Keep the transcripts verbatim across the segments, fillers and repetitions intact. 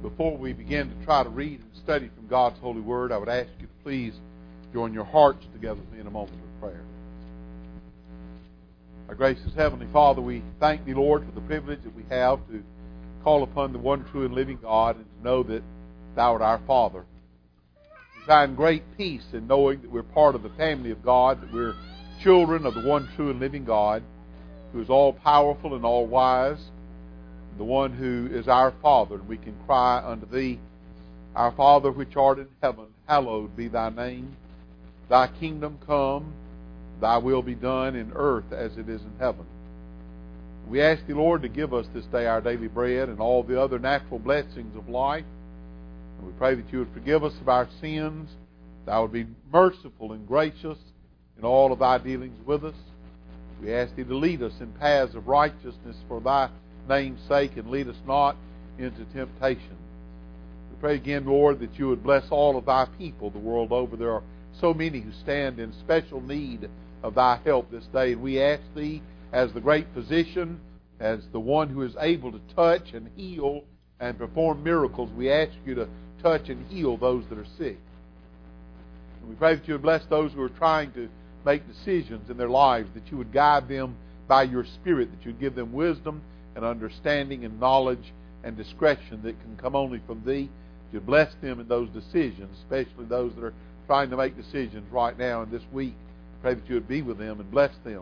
Before we begin to try to read and study from God's holy word, I would ask you to please join your hearts together with me in a moment of prayer. Our gracious Heavenly Father, we thank Thee, Lord, for the privilege that we have to call upon the one true and living God and to know that Thou art our Father. We find great peace in knowing that we're part of the family of God, that we're children of the one true and living God, who is all-powerful and all-wise, the one who is our Father, and we can cry unto Thee, Our Father which art in heaven, hallowed be Thy name. Thy kingdom come, Thy will be done in earth as it is in heaven. We ask Thee, Lord, to give us this day our daily bread and all the other natural blessings of life. And we pray that You would forgive us of our sins, Thou would be merciful and gracious in all of Thy dealings with us. We ask Thee to lead us in paths of righteousness for Thy name's sake, and lead us not into temptation. We pray again, Lord, that You would bless all of Thy people the world over. There are so many who stand in special need of Thy help this day, and we ask Thee, as the great physician, as the one who is able to touch and heal and perform miracles, we ask You to touch and heal those that are sick. And we pray that You would bless those who are trying to make decisions in their lives, that You would guide them by Your Spirit, that You would give them wisdom and understanding and knowledge and discretion that can come only from Thee. You bless them in those decisions, especially those that are trying to make decisions right now and this week. Pray that You would be with them and bless them.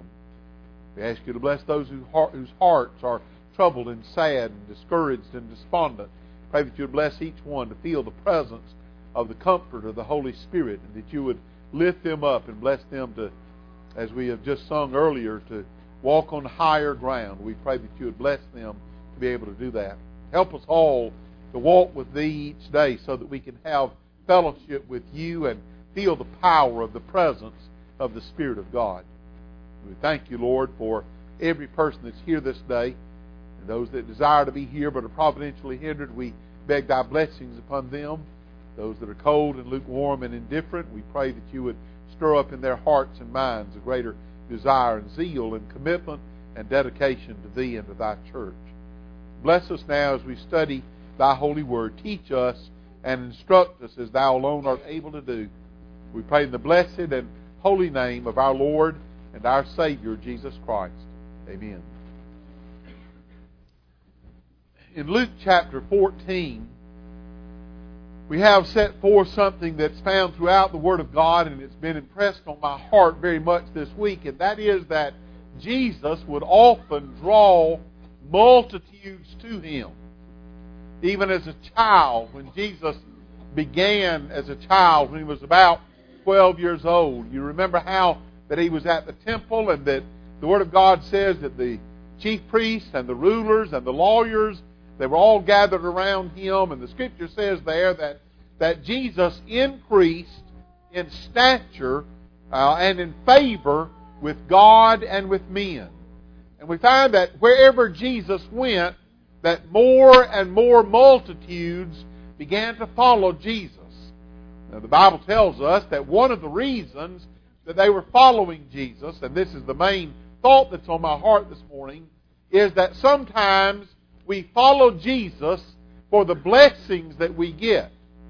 We ask You to bless those who, whose hearts are troubled and sad and discouraged and despondent. Pray that You would bless each one to feel the presence of the comfort of the Holy Spirit, and that You would lift them up and bless them to, as we have just sung earlier, to walk on higher ground. We pray that You would bless them to be able to do that. Help us all to walk with Thee each day so that we can have fellowship with You and feel the power of the presence of the Spirit of God. We thank You, Lord, for every person that's here this day, and those that desire to be here but are providentially hindered. We beg Thy blessings upon them. Those that are cold and lukewarm and indifferent, we pray that You would stir up in their hearts and minds a greater desire and zeal and commitment and dedication to Thee and to Thy church. Bless us now as we study Thy holy word. Teach us and instruct us as Thou alone art able to do. We pray in the blessed and holy name of our Lord and our Savior, Jesus Christ. Amen. In Luke chapter fourteen, we have set forth something that's found throughout the Word of God, and it's been impressed on my heart very much this week, and that is that Jesus would often draw multitudes to Him. Even as a child, when Jesus began as a child, when He was about twelve years old, you remember how that He was at the temple, and that the Word of God says that the chief priests and the rulers and the lawyers, they were all gathered around Him, and the Scripture says there that, that Jesus increased in stature uh, and in favor with God and with men. And we find that wherever Jesus went, that more and more multitudes began to follow Jesus. Now, the Bible tells us that one of the reasons that they were following Jesus, and this is the main thought that's on my heart this morning, is that sometimes we follow Jesus for the blessings that we get.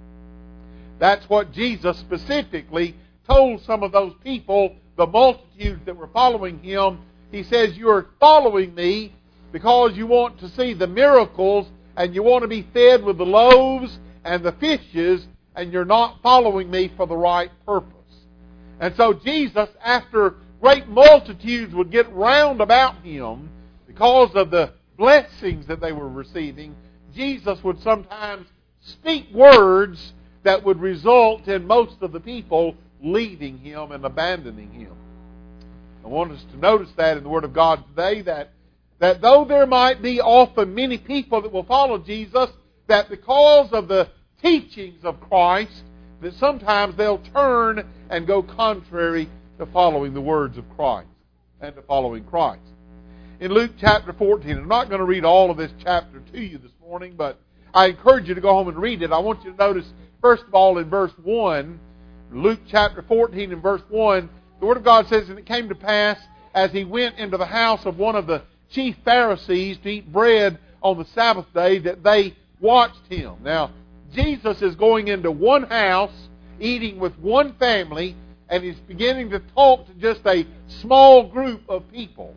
That's what Jesus specifically told some of those people, the multitudes that were following Him. He says, you are following Me because you want to see the miracles and you want to be fed with the loaves and the fishes, and you're not following Me for the right purpose. And so Jesus, after great multitudes would get round about Him because of the blessings that they were receiving, Jesus would sometimes speak words that would result in most of the people leaving Him and abandoning Him. I want us to notice that in the Word of God today, that, that though there might be often many people that will follow Jesus, that because of the teachings of Christ, that sometimes they'll turn and go contrary to following the words of Christ and to following Christ. In Luke chapter fourteen, I'm not going to read all of this chapter to you this morning, but I encourage you to go home and read it. I want you to notice, first of all, in verse one, Luke chapter fourteen and verse one, the Word of God says, and it came to pass, as He went into the house of one of the chief Pharisees to eat bread on the Sabbath day, that they watched him. Now, Jesus is going into one house, eating with one family, and he's beginning to talk to just a small group of people.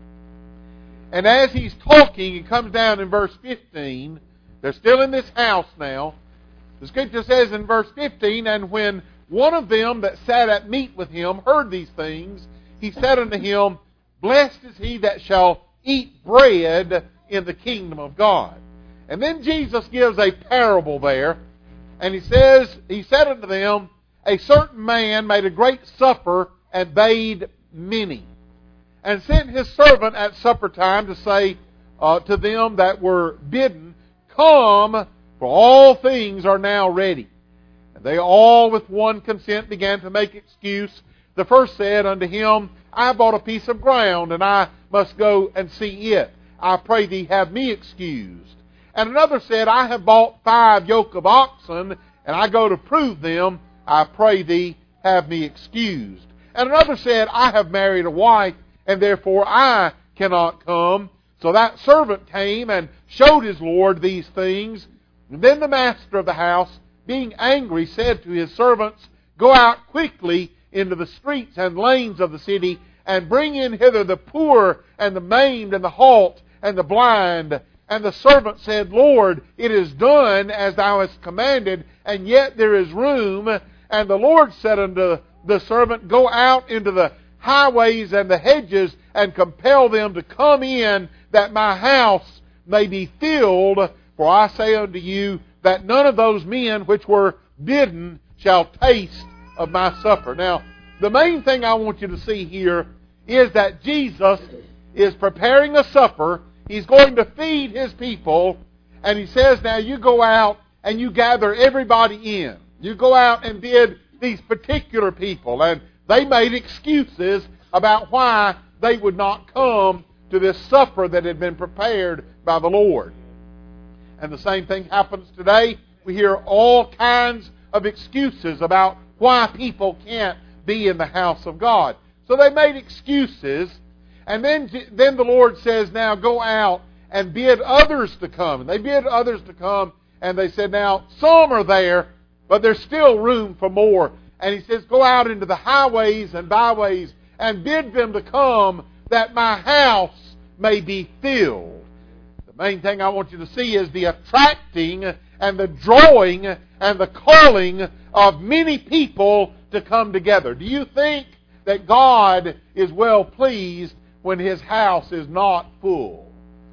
And as he's talking, he comes down in verse fifteen. They're still in this house now. The Scripture says in verse fifteen, "And when one of them that sat at meat with him heard these things, he said unto him, Blessed is he that shall eat bread in the kingdom of God." And then Jesus gives a parable there, and he says, he said unto them, "A certain man made a great supper and bade many, and sent his servant at supper time to say uh, to them that were bidden, Come, for all things are now ready. And they all with one consent began to make excuse. The first said unto him, I bought a piece of ground, and I must go and see it. I pray thee have me excused. And another said, I have bought five yoke of oxen, and I go to prove them. I pray thee have me excused. And another said, I have married a wife, and therefore I cannot come. So that servant came and showed his Lord these things. And then the master of the house, being angry, said to his servants, Go out quickly into the streets and lanes of the city, and bring in hither the poor, and the maimed, and the halt, and the blind. And the servant said, Lord, it is done as thou hast commanded, and yet there is room. And the Lord said unto the servant, Go out into the highways and the hedges, and compel them to come in, that my house may be filled. For I say unto you, that none of those men which were bidden shall taste of my supper. Now, the main thing I want you to see here is that Jesus is preparing a supper. He's going to feed His people. And He says, now you go out and you gather everybody in. You go out and bid these particular people. And they made excuses about why they would not come to this supper that had been prepared by the Lord. And the same thing happens today. We hear all kinds of excuses about why people can't be in the house of God. So they made excuses. And then, then the Lord says, now go out and bid others to come. And they bid others to come. And they said, now some are there, but there's still room for more. And He says, go out into the highways and byways and bid them to come, that my house may be filled. The main thing I want you to see is the attracting and the drawing and the calling of many people to come together. Do you think that God is well pleased when His house is not full?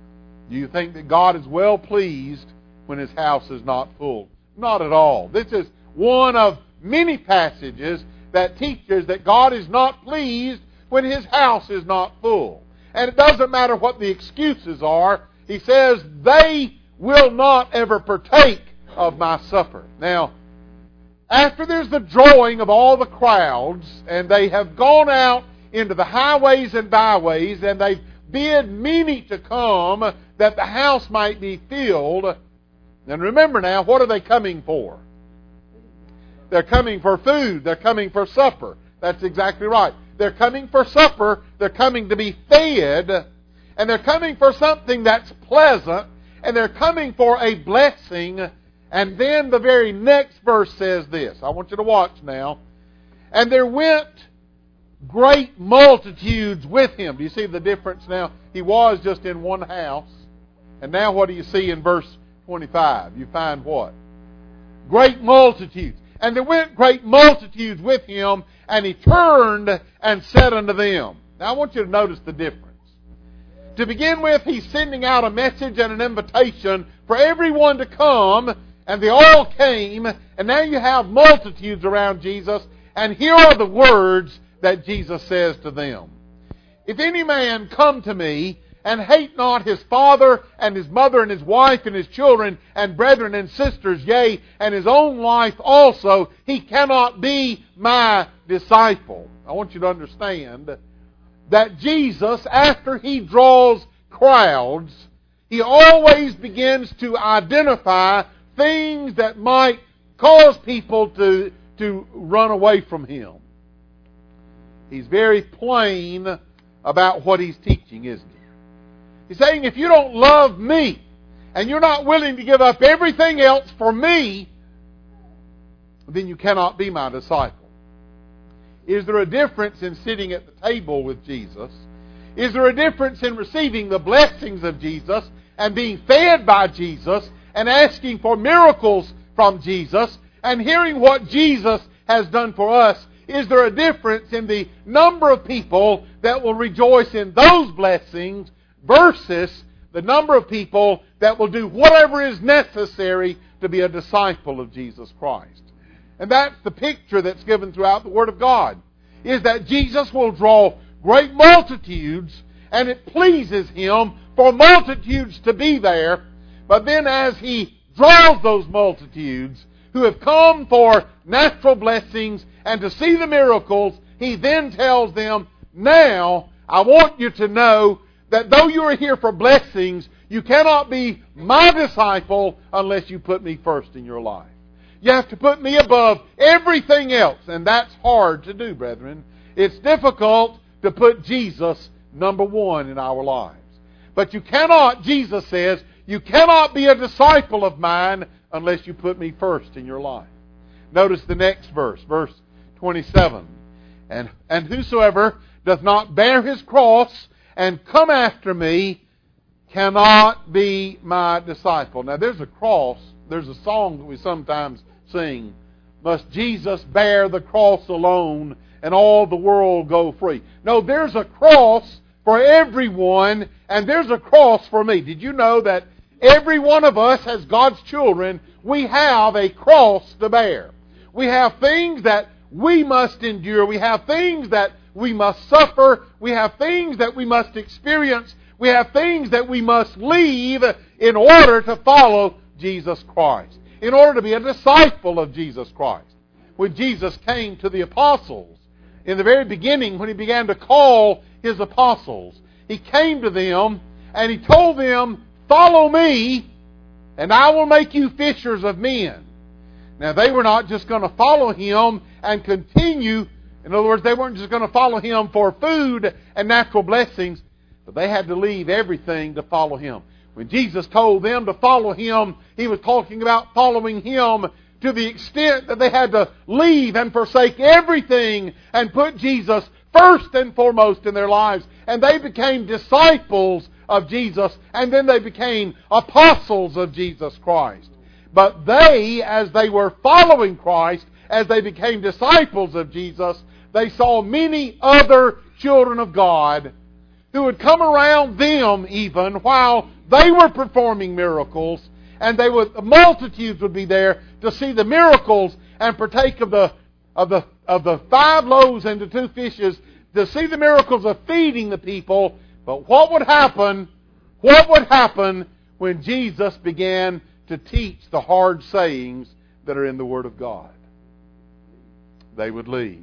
Do you think that God is well pleased when His house is not full? Not at all. This is one of many passages that teaches that God is not pleased when His house is not full. And it doesn't matter what the excuses are. He says, they will not ever partake of my supper. Now, after there's the drawing of all the crowds, and they have gone out into the highways and byways, and they've bid many to come, that the house might be filled. And remember now, what are they coming for? They're coming for food. They're coming for supper. That's exactly right. They're coming for supper. They're coming to be fed. And they're coming for something that's pleasant. And they're coming for a blessing. And then the very next verse says this. I want you to watch now. And there went great multitudes with Him. Do you see the difference now? He was just in one house. And now what do you see in verse twenty-five? You find what? Great multitudes. And there went great multitudes with Him, and He turned and said unto them. Now I want you to notice the difference. To begin with, He's sending out a message and an invitation for everyone to come, and they all came, and now you have multitudes around Jesus, and here are the words that Jesus says to them. If any man come to me, and hate not his father, and his mother, and his wife, and his children, and brethren, and sisters, yea, and his own life also, he cannot be my disciple. I want you to understand that Jesus, after He draws crowds, He always begins to identify things that might cause people to, to run away from Him. He's very plain about what He's teaching, isn't He? He's saying, if you don't love me, and you're not willing to give up everything else for me, then you cannot be my disciple. Is there a difference in sitting at the table with Jesus? Is there a difference in receiving the blessings of Jesus and being fed by Jesus and asking for miracles from Jesus and hearing what Jesus has done for us? Is there a difference in the number of people that will rejoice in those blessings versus the number of people that will do whatever is necessary to be a disciple of Jesus Christ? And that's the picture that's given throughout the Word of God, is that Jesus will draw great multitudes, and it pleases Him for multitudes to be there. But then as He draws those multitudes who have come for natural blessings and to see the miracles, He then tells them, now I want you to know that though you are here for blessings, you cannot be my disciple unless you put me first in your life. You have to put me above everything else. And that's hard to do, brethren. It's difficult to put Jesus number one in our lives. But you cannot, Jesus says, you cannot be a disciple of mine unless you put me first in your life. Notice the next verse, verse twenty-seven. And, and whosoever doth not bear his cross and come after me cannot be my disciple. Now there's a cross, there's a song that we sometimes sing. Must Jesus bear the cross alone and all the world go free? No, there's a cross for everyone, and there's a cross for me. Did you know that every one of us, as God's children, we have a cross to bear? We have things that we must endure. We have things that we must suffer. We have things that we must experience. We have things that we must leave in order to follow Jesus Christ, in order to be a disciple of Jesus Christ. When Jesus came to the apostles, in the very beginning, when He began to call His apostles, He came to them and He told them, follow me and I will make you fishers of men. Now they were not just going to follow Him and continue. In other words, they weren't just going to follow Him for food and natural blessings, but they had to leave everything to follow Him. When Jesus told them to follow Him, He was talking about following Him to the extent that they had to leave and forsake everything and put Jesus first and foremost in their lives. And they became disciples of Jesus, and then they became apostles of Jesus Christ. But they, as they were following Christ, as they became disciples of Jesus, they saw many other children of God who would come around them even while they were performing miracles, and they would, the multitudes would be there to see the miracles and partake of the of the of the five loaves and the two fishes, to see the miracles of feeding the people. But what would happen? What would happen when Jesus began to teach the hard sayings that are in the Word of God? They would leave.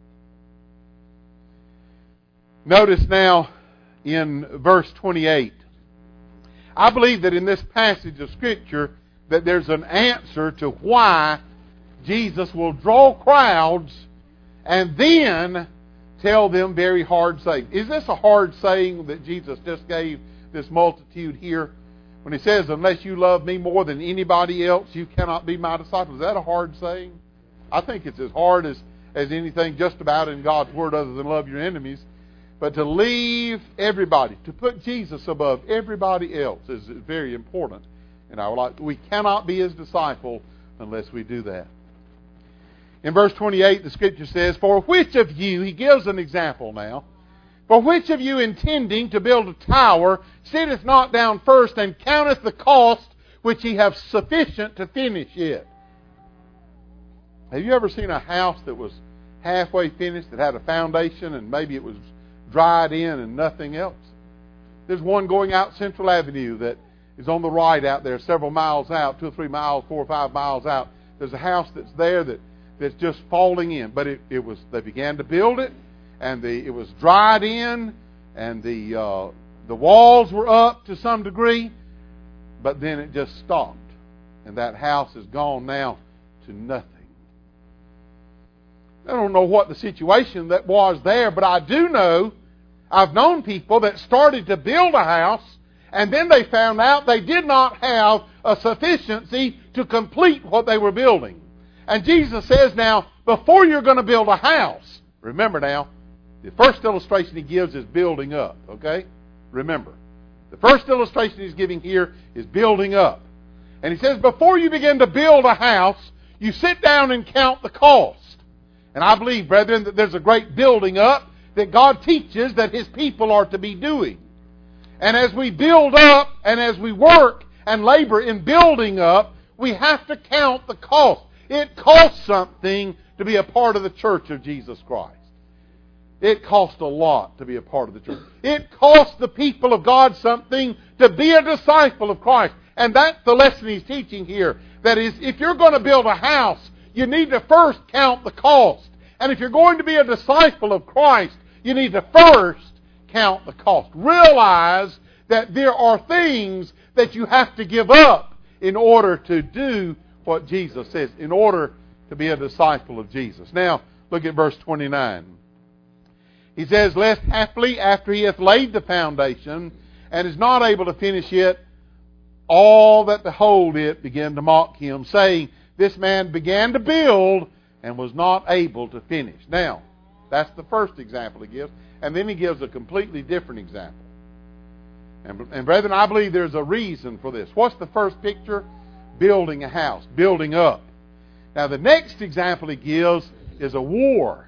Notice now in verse twenty-eight. I believe that in this passage of Scripture that there's an answer to why Jesus will draw crowds and then tell them very hard sayings. Is this a hard saying that Jesus just gave this multitude here? When He says, unless you love me more than anybody else, you cannot be my disciple. Is that a hard saying? I think it's as hard as, as anything just about in God's Word other than love your enemies. But to leave everybody, to put Jesus above everybody else is very important in our life. We cannot be His disciple unless we do that. In verse twenty-eight, the Scripture says, for which of you, He gives an example now, for which of you intending to build a tower sitteth not down first and counteth the cost which he hath sufficient to finish it? Have you ever seen a house that was halfway finished, that had a foundation and maybe it was dried in and nothing else? There's one going out Central Avenue that is on the right out there, several miles out, two or three miles, four or five miles out. There's a house that's there that, that's just falling in. But it, it was they began to build it, and the it was dried in, and the uh, the walls were up to some degree, but then it just stopped. And that house is gone now to nothing. I don't know what the situation that was there, but I do know, I've known people that started to build a house, And then they found out they did not have a sufficiency to complete what they were building. And Jesus says, now, before you're going to build a house, remember now, the first illustration he gives is building up, okay? Remember, the first illustration he's giving here is building up. And he says, before you begin to build a house, you sit down and count the cost. And I believe, brethren, that there's a great building up that God teaches that His people are to be doing. And as we build up and as we work and labor in building up, we have to count the cost. It costs something to be a part of the church of Jesus Christ. It costs a lot to be a part of the church. It costs the people of God something to be a disciple of Christ. And that's the lesson he's teaching here. That is, if you're going to build a house, you need to first count the cost. And if you're going to be a disciple of Christ, you need to first count the cost. Realize that there are things that you have to give up in order to do what Jesus says, in order to be a disciple of Jesus. Now, look at verse twenty-nine. He says, lest haply after he hath laid the foundation, and is not able to finish it, all that behold it begin to mock him, saying, this man began to build, and was not able to finish. Now, that's the first example he gives. And then he gives a completely different example. And, and brethren, I believe there's a reason for this. What's the first picture? Building a house, building up. Now, the next example he gives is a war.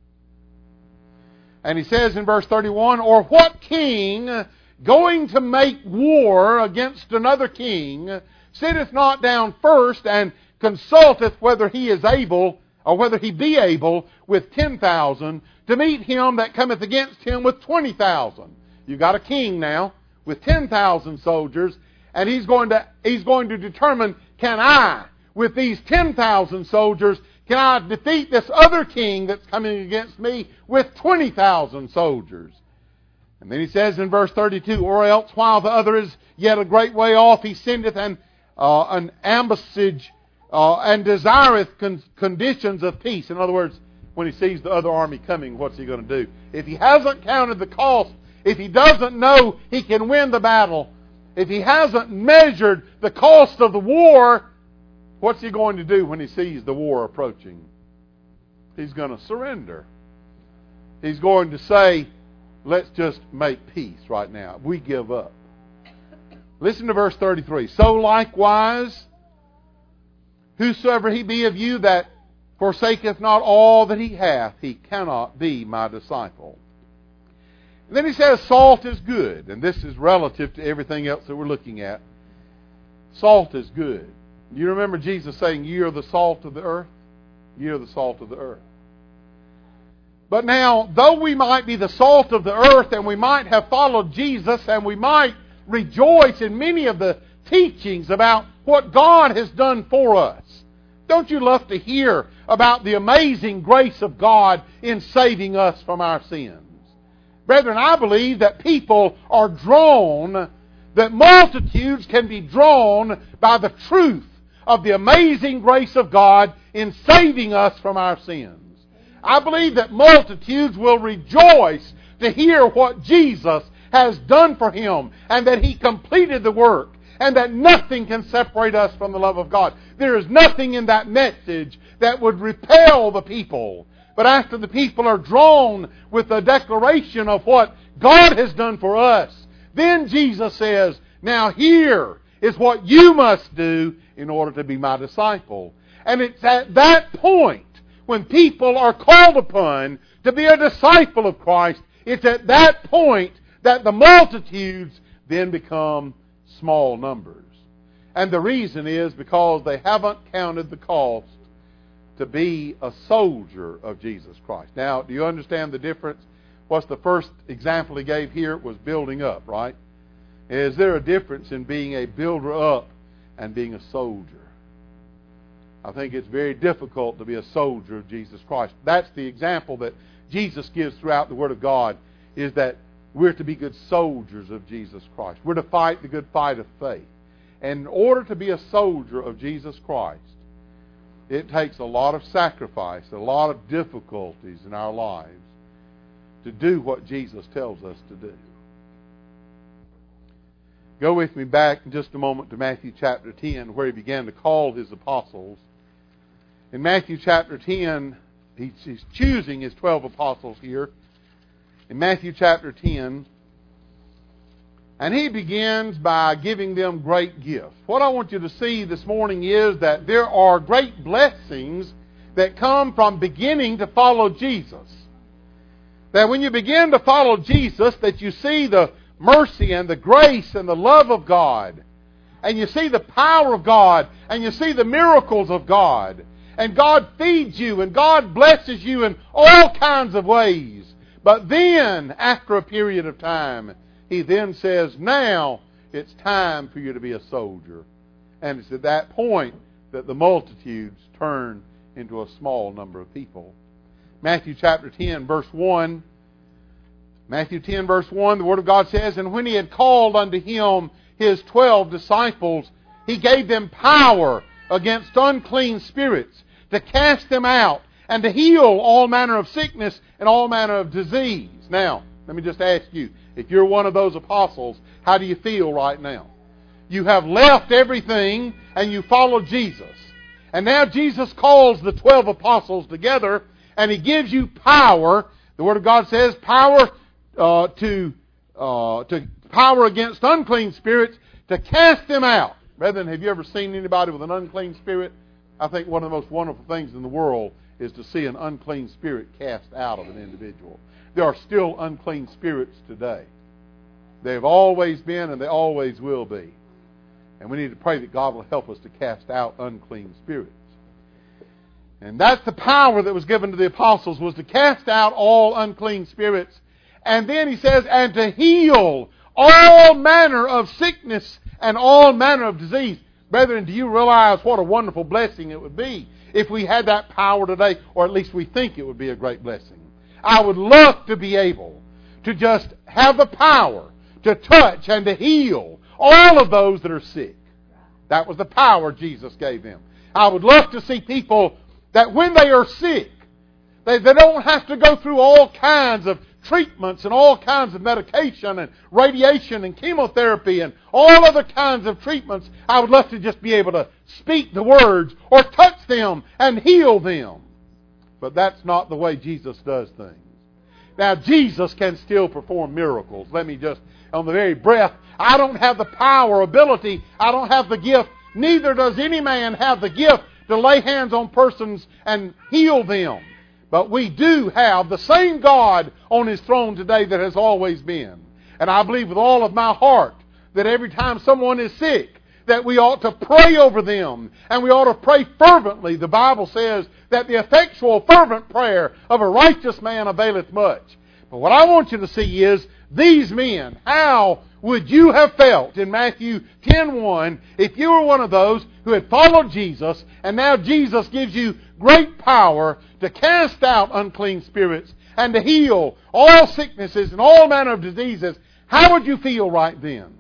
And he says in verse thirty-one, or what king, going to make war against another king, sitteth not down first and consulteth whether he is able, or whether he be able, with ten thousand, to meet him that cometh against him with twenty thousand. You've got a king now, with ten thousand soldiers, and he's going to, he's going to determine, can I, with these ten thousand soldiers, can I defeat this other king that's coming against me with twenty thousand soldiers? And then he says in verse thirty-two, or else while the other is yet a great way off, he sendeth an, uh, an ambassage uh, and desireth con- conditions of peace. In other words, when he sees the other army coming, what's he going to do? If he hasn't counted the cost, if he doesn't know he can win the battle, if he hasn't measured the cost of the war, what's he going to do when he sees the war approaching? He's going to surrender. He's going to say, let's just make peace right now. We give up. Listen to verse thirty-three. So likewise, whosoever he be of you that forsaketh not all that he hath, he cannot be my disciple. And then he says salt is good. And this is relative to everything else that we're looking at. Salt is good. You remember Jesus saying, ye are the salt of the earth? Ye are the salt of the earth. But now, though we might be the salt of the earth, and we might have followed Jesus, and we might rejoice in many of the teachings about what God has done for us, don't you love to hear about the amazing grace of God in saving us from our sins? Brethren, I believe that people are drawn, that multitudes can be drawn by the truth of the amazing grace of God in saving us from our sins. I believe that multitudes will rejoice to hear what Jesus has done for him, and that he completed the work, and that nothing can separate us from the love of God. There is nothing in that message that would repel the people. But after the people are drawn with the declaration of what God has done for us, then Jesus says, now here is what you must do in order to be my disciple. And it's at that point, when people are called upon to be a disciple of Christ, it's at that point that the multitudes then become small numbers. And the reason is because they haven't counted the cost to be a soldier of Jesus Christ. Now, do you understand the difference? What's the first example he gave here? Was building up, right? Is there a difference in being a builder up and being a soldier? I think it's very difficult to be a soldier of Jesus Christ. That's the example that Jesus gives throughout the Word of God, is that we're to be good soldiers of Jesus Christ. We're to fight the good fight of faith. And in order to be a soldier of Jesus Christ, it takes a lot of sacrifice, a lot of difficulties in our lives to do what Jesus tells us to do. Go with me back in just a moment to Matthew chapter ten, where he began to call his apostles. In Matthew chapter ten, he's choosing his twelve apostles here. In Matthew chapter ten, and he begins by giving them great gifts. What I want you to see this morning is that there are great blessings that come from beginning to follow Jesus. That when you begin to follow Jesus, that you see the mercy and the grace and the love of God. And you see the power of God. And you see the miracles of God. And God feeds you and God blesses you in all kinds of ways. But then, after a period of time, He then says, now it's time for you to be a soldier. And it's at that point that the multitudes turn into a small number of people. Matthew chapter ten, verse one. Matthew ten, verse one, the Word of God says, and when He had called unto Him His twelve disciples, He gave them power against unclean spirits, to cast them out, and to heal all manner of sickness and all manner of disease. Now, let me just ask you, if you're one of those apostles, how do you feel right now? You have left everything and you follow Jesus. And now Jesus calls the twelve apostles together and He gives you power. The Word of God says power uh, to uh, to power against unclean spirits, to cast them out. Brethren, have you ever seen anybody with an unclean spirit? I think one of the most wonderful things in the world is to see an unclean spirit cast out of an individual. There are still unclean spirits today. They've always been and they always will be. And we need to pray that God will help us to cast out unclean spirits. And that's the power that was given to the apostles, was to cast out all unclean spirits. And then He says, and to heal all manner of sickness and all manner of disease. Brethren, do you realize what a wonderful blessing it would be if we had that power today, or at least we think it would be a great blessing? I would love to be able to just have the power to touch and to heal all of those that are sick. That was the power Jesus gave them. I would love to see people that when they are sick, they, they don't have to go through all kinds of treatments and all kinds of medication and radiation and chemotherapy and all other kinds of treatments. I would love to just be able to speak the words or touch them and heal them. But that's not the way Jesus does things. Now, Jesus can still perform miracles. Let me just, on the very breath, I don't have the power, ability, I don't have the gift. Neither does any man have the gift to lay hands on persons and heal them. But we do have the same God on His throne today that has always been. And I believe with all of my heart that every time someone is sick, that we ought to pray over them. And we ought to pray fervently. The Bible says that the effectual fervent prayer of a righteous man availeth much. But what I want you to see is these men. How would you have felt in Matthew ten one if you were one of those who had followed Jesus and now Jesus gives you great power to cast out unclean spirits and to heal all sicknesses and all manner of diseases? How would you feel right then?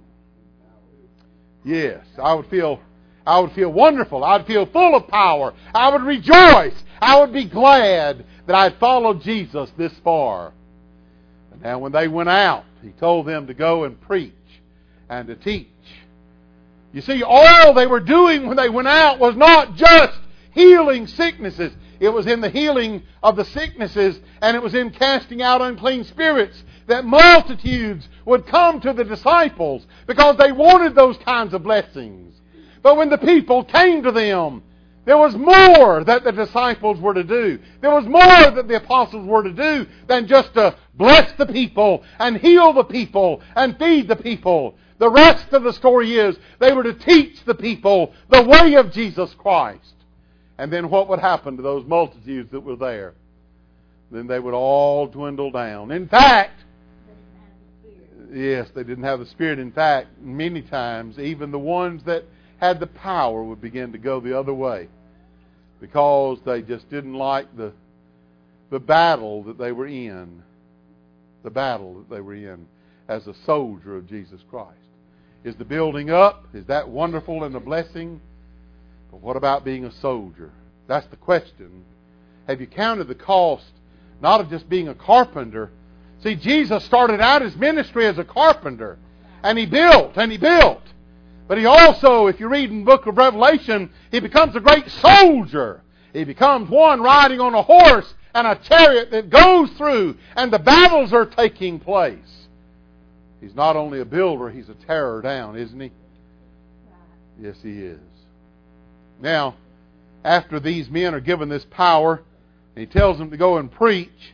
Yes, I would feel I would feel wonderful. I would feel full of power. I would rejoice. I would be glad that I had followed Jesus this far. And now when they went out, He told them to go and preach and to teach. You see, all they were doing when they went out was not just healing sicknesses. It was in the healing of the sicknesses and it was in casting out unclean spirits that multitudes would come to the disciples because they wanted those kinds of blessings. But when the people came to them, there was more that the disciples were to do. There was more that the apostles were to do than just to bless the people and heal the people and feed the people. The rest of the story is they were to teach the people the way of Jesus Christ. And then what would happen to those multitudes that were there? Then they would all dwindle down. In fact, yes, they didn't have the Spirit. In fact, many times, even the ones that had the power would begin to go the other way because they just didn't like the the battle that they were in. The battle that they were in as a soldier of Jesus Christ. Is the building up? Is that wonderful and a blessing? But what about being a soldier? That's the question. Have you counted the cost, not of just being a carpenter? See, Jesus started out His ministry as a carpenter. And he built, and he built. But he also, if you read in the book of Revelation, he becomes a great soldier. He becomes one riding on a horse and a chariot that goes through, and the battles are taking place. He's not only a builder, he's a tearer down, isn't he? Yes, he is. Now, after these men are given this power, and he tells them to go and preach,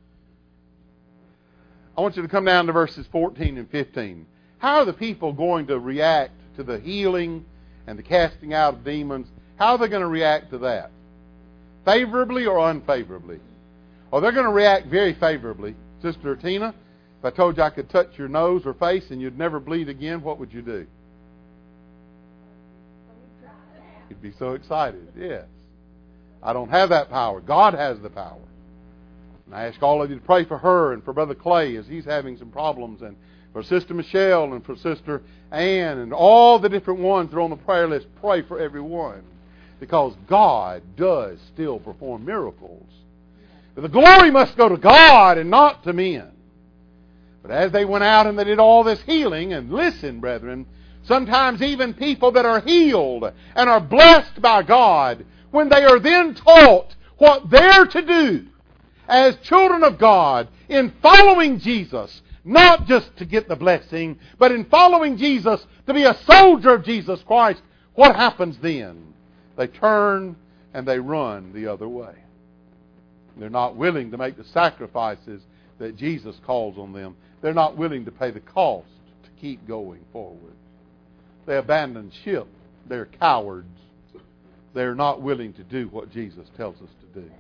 I want you to come down to verses fourteen and fifteen. How are the people going to react to the healing and the casting out of demons? How are they going to react to that? Favorably or unfavorably? Oh, they're going to react very favorably. Sister Tina, if I told you I could touch your nose or face and you'd never bleed again, what would you do? You'd be so excited. Yes. I don't have that power. God has the power. And I ask all of you to pray for her and for Brother Clay as he's having some problems, and for Sister Michelle and for Sister Ann and all the different ones that are on the prayer list. Pray for everyone, because God does still perform miracles. But the glory must go to God and not to men. But as they went out and they did all this healing, and listen, brethren, sometimes even people that are healed and are blessed by God, when they are then taught what they're to do as children of God in following Jesus, not just to get the blessing, but in following Jesus to be a soldier of Jesus Christ, what happens then? They turn and they run the other way. They're not willing to make the sacrifices that Jesus calls on them. They're not willing to pay the cost to keep going forward. They abandon ship. They're cowards. They're not willing to do what Jesus tells us to do.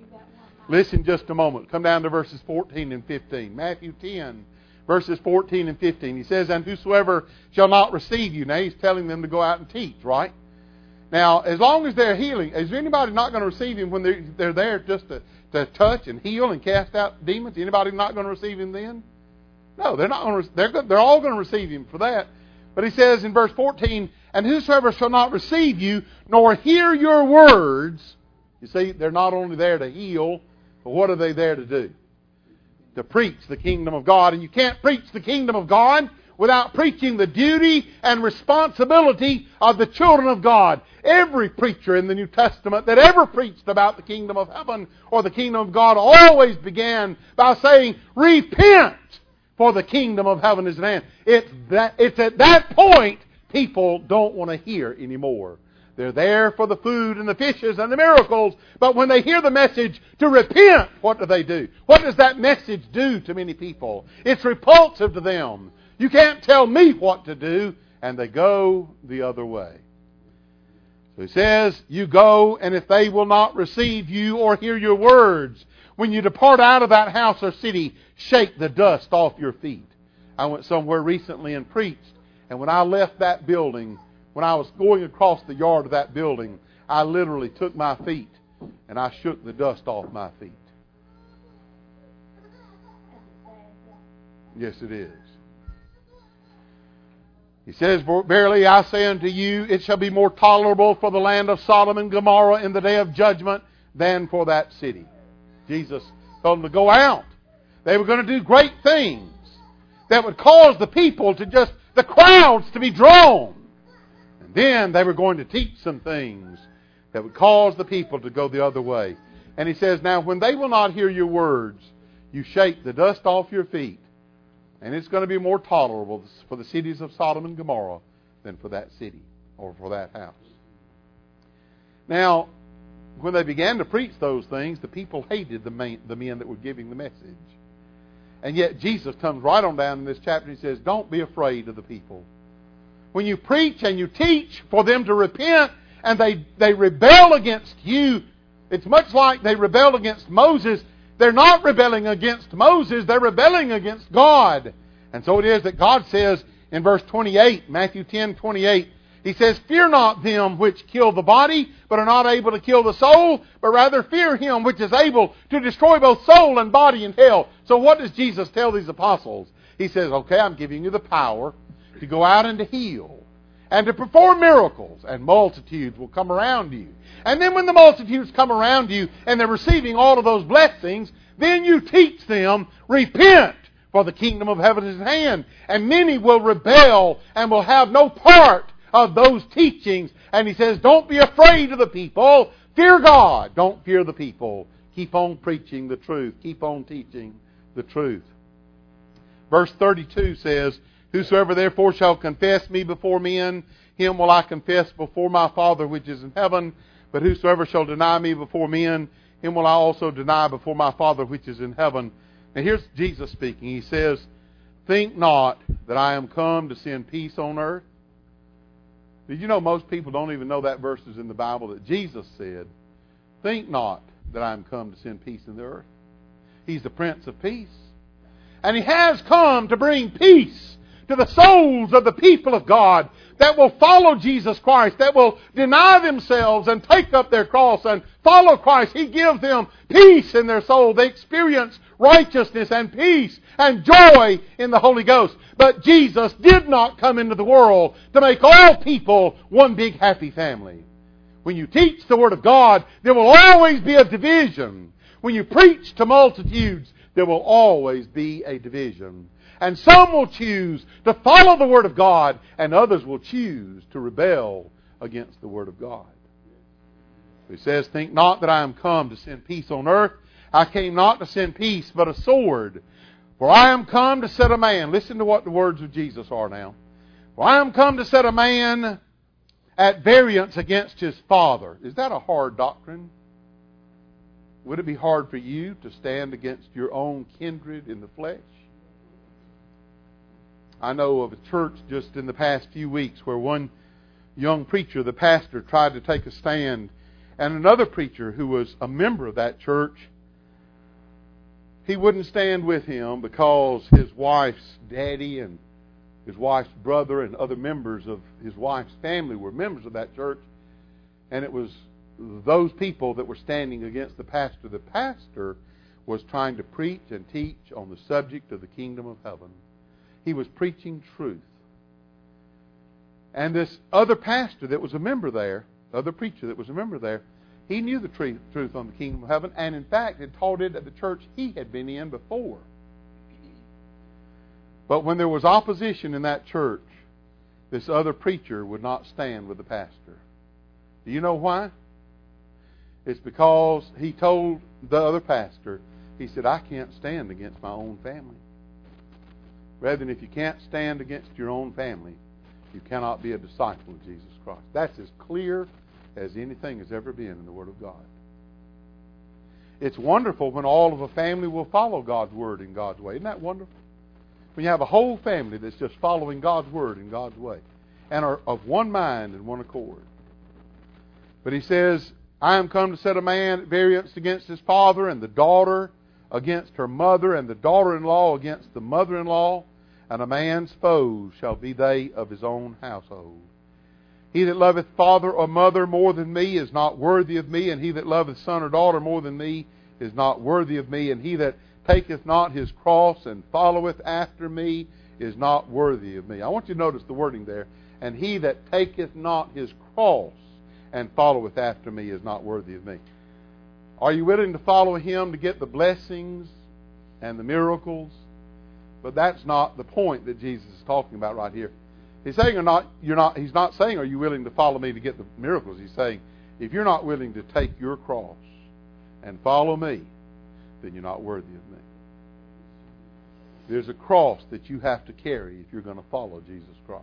Listen just a moment. Come down to verses fourteen and fifteen. Matthew ten, verses fourteen and fifteen. He says, and whosoever shall not receive you. Now he's telling them to go out and teach, right? Now, as long as they're healing, is anybody not going to receive him when they're, they're there just to, to touch and heal and cast out demons? Anybody not going to receive him then? No, they're not going to. They're, they're all going to receive him for that. But he says in verse fourteen, and whosoever shall not receive you, nor hear your words. You see, they're not only there to heal, but what are they there to do? To preach the kingdom of God. And you can't preach the kingdom of God without preaching the duty and responsibility of the children of God. Every preacher in the New Testament that ever preached about the kingdom of heaven or the kingdom of God always began by saying, repent, for the kingdom of heaven is at hand. It's, that, it's at that point people don't want to hear anymore. They're there for the food and the fishes and the miracles, but when they hear the message to repent, what do they do? What does that message do to many people? It's repulsive to them. You can't tell me what to do, and they go the other way. So he says, you go, and if they will not receive you or hear your words, when you depart out of that house or city, shake the dust off your feet. I went somewhere recently and preached, and when I left that building, when I was going across the yard of that building, I literally took my feet and I shook the dust off my feet. Yes, it is. He says, verily I say unto you, it shall be more tolerable for the land of Sodom and Gomorrah in the day of judgment than for that city. Jesus told them to go out. They were going to do great things that would cause the people to just, the crowds to be drawn. And then they were going to teach some things that would cause the people to go the other way. And he says, now when they will not hear your words, you shake the dust off your feet. And it's going to be more tolerable for the cities of Sodom and Gomorrah than for that city or for that house. Now, when they began to preach those things, the people hated the, main, the men that were giving the message. And yet Jesus comes right on down in this chapter and he says, don't be afraid of the people. When you preach and you teach for them to repent and they, they rebel against you, it's much like they rebelled against Moses. They're not rebelling against Moses, they're rebelling against God. And so it is that God says in verse twenty-eight, Matthew ten twenty-eight, He says, fear not them which kill the body, but are not able to kill the soul, but rather fear Him which is able to destroy both soul and body in hell. So what does Jesus tell these apostles? He says, okay, I'm giving you the power to go out and to heal and to perform miracles, and multitudes will come around you. And then when the multitudes come around you and they're receiving all of those blessings, then you teach them, repent, for the kingdom of heaven is at hand. And many will rebel and will have no part of those teachings. And he says, don't be afraid of the people. Fear God. Don't fear the people. Keep on preaching the truth. Keep on teaching the truth. Verse thirty-two says, whosoever therefore shall confess me before men, him will I confess before my Father which is in heaven. But whosoever shall deny me before men, him will I also deny before my Father which is in heaven. Now here's Jesus speaking. He says, think not that I am come to send peace on earth. Did you know most people don't even know that verse is in the Bible that Jesus said, think not that I am come to send peace in the earth. He's the Prince of Peace. And He has come to bring peace to the souls of the people of God that will follow Jesus Christ, that will deny themselves and take up their cross and follow Christ. He gives them peace in their soul. They experience righteousness and peace and joy in the Holy Ghost. But Jesus did not come into the world to make all people one big happy family. When you teach the Word of God, there will always be a division. When you preach to multitudes, there will always be a division. And some will choose to follow the Word of God, and others will choose to rebel against the Word of God. He says, think not that I am come to send peace on earth. I came not to send peace, but a sword. For I am come to set a man. Listen to what the words of Jesus are now. For I am come to set a man at variance against his father. Is that a hard doctrine? Would it be hard for you to stand against your own kindred in the flesh? I know of a church just in the past few weeks where one young preacher, the pastor, tried to take a stand, and another preacher who was a member of that church, he wouldn't stand with him because his wife's daddy and his wife's brother and other members of his wife's family were members of that church, and it was those people that were standing against the pastor. The pastor was trying to preach and teach on the subject of the kingdom of heaven. He was preaching truth. And this other pastor that was a member there, other preacher that was a member there, he knew the truth, truth on the kingdom of heaven, and in fact had taught it at the church he had been in before. But when there was opposition in that church, this other preacher would not stand with the pastor. Do you know why? It's because he told the other pastor, he said, I can't stand against my own family. Brethren, if you can't stand against your own family, you cannot be a disciple of Jesus Christ. That's as clear as anything has ever been in the Word of God. It's wonderful when all of a family will follow God's Word in God's way. Isn't that wonderful? When you have a whole family that's just following God's Word in God's way and are of one mind and one accord. But he says, I am come to set a man at variance against his father, and the daughter against her mother, and the daughter-in-law against the mother-in-law, and a man's foes shall be they of his own household. He that loveth father or mother more than me is not worthy of me, and he that loveth son or daughter more than me is not worthy of me, and he that taketh not his cross and followeth after me is not worthy of me. I want you to notice the wording there. And he that taketh not his cross and followeth after me is not worthy of me. Are you willing to follow Him to get the blessings and the miracles? But that's not the point that Jesus is talking about right here. He's saying, or not, you're not. He's not saying, are you willing to follow me to get the miracles? He's saying, if you're not willing to take your cross and follow me, then you're not worthy of me. There's a cross that you have to carry if you're going to follow Jesus Christ.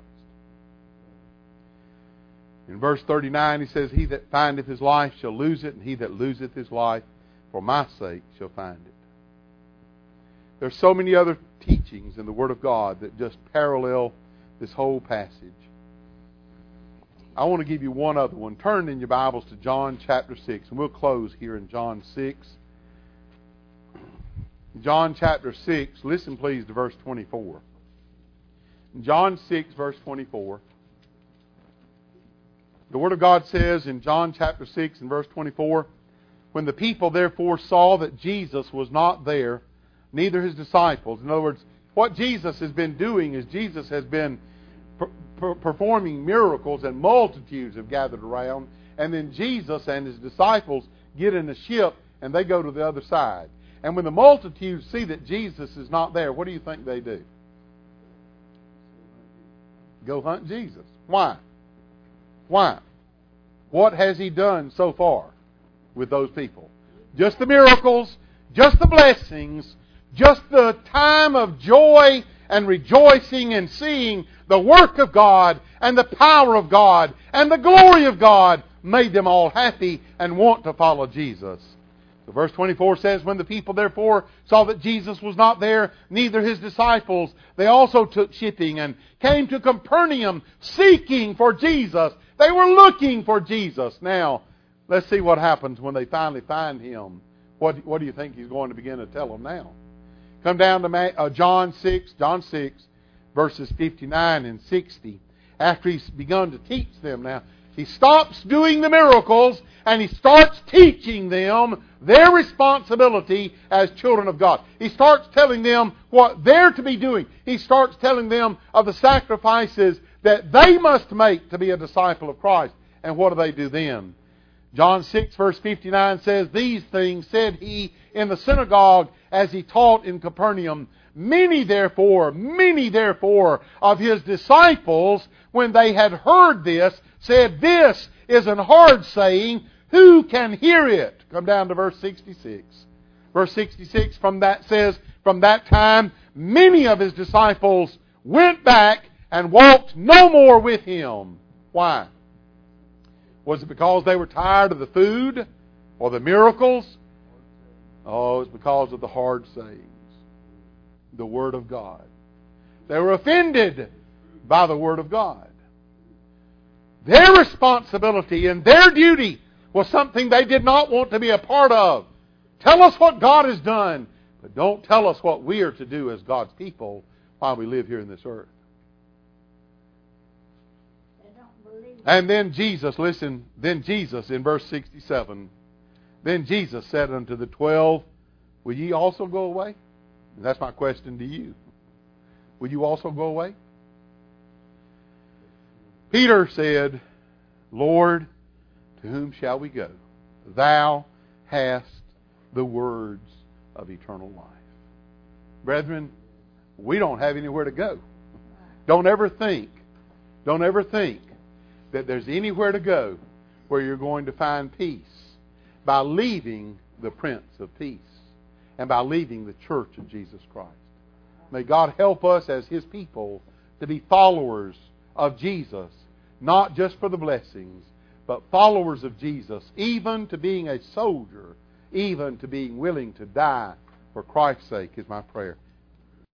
In verse thirty-nine, he says, he that findeth his life shall lose it, and he that loseth his life for my sake shall find it. There's so many other teachings in the Word of God that just parallel this whole passage. I want to give you one other one. Turn in your Bibles to John chapter six, and we'll close here in John six. John chapter six, listen please to verse twenty-four. John six, verse twenty-four. The Word of God says in John chapter six and verse twenty-four, when the people therefore saw that Jesus was not there, neither His disciples. In other words, what Jesus has been doing is Jesus has been per- per- performing miracles, and multitudes have gathered around. And then Jesus and His disciples get in the ship and they go to the other side. And when the multitudes see that Jesus is not there, what do you think they do? Go hunt Jesus. Why? Why? What has He done so far with those people? Just the miracles, just the blessings, just the time of joy and rejoicing and seeing the work of God and the power of God and the glory of God made them all happy and want to follow Jesus. So verse twenty-four says, when the people therefore saw that Jesus was not there, neither His disciples, they also took shipping and came to Capernaum seeking for Jesus. They were looking for Jesus. Now, let's see what happens when they finally find Him. What, what do you think He's going to begin to tell them now? Come down to uh, John six, John six, verses fifty-nine and sixty. After He's begun to teach them now, He stops doing the miracles and He starts teaching them their responsibility as children of God. He starts telling them what they're to be doing. He starts telling them of the sacrifices that they must make to be a disciple of Christ. And what do they do then? John six verse fifty-nine says, these things said He in the synagogue as He taught in Capernaum. Many therefore, many therefore of His disciples, when they had heard this, said, this is an hard saying. Who can hear it? Come down to verse sixty-six. Verse sixty-six from that says, from that time, many of His disciples went back and walked no more with Him. Why? Was it because they were tired of the food or the miracles? Oh, it's because of the hard sayings. The Word of God. They were offended by the Word of God. Their responsibility and their duty was something they did not want to be a part of. Tell us what God has done, but don't tell us what we are to do as God's people while we live here in this earth. And then Jesus, listen, then Jesus in verse sixty-seven, then Jesus said unto the twelve, will ye also go away? And that's my question to you. Will you also go away? Peter said, Lord, to whom shall we go? Thou hast the words of eternal life. Brethren, we don't have anywhere to go. Don't ever think, don't ever think that there's anywhere to go where you're going to find peace by leaving the Prince of Peace and by leaving the church of Jesus Christ. May God help us as His people to be followers of Jesus, not just for the blessings, but followers of Jesus, even to being a soldier, even to being willing to die for Christ's sake, is my prayer.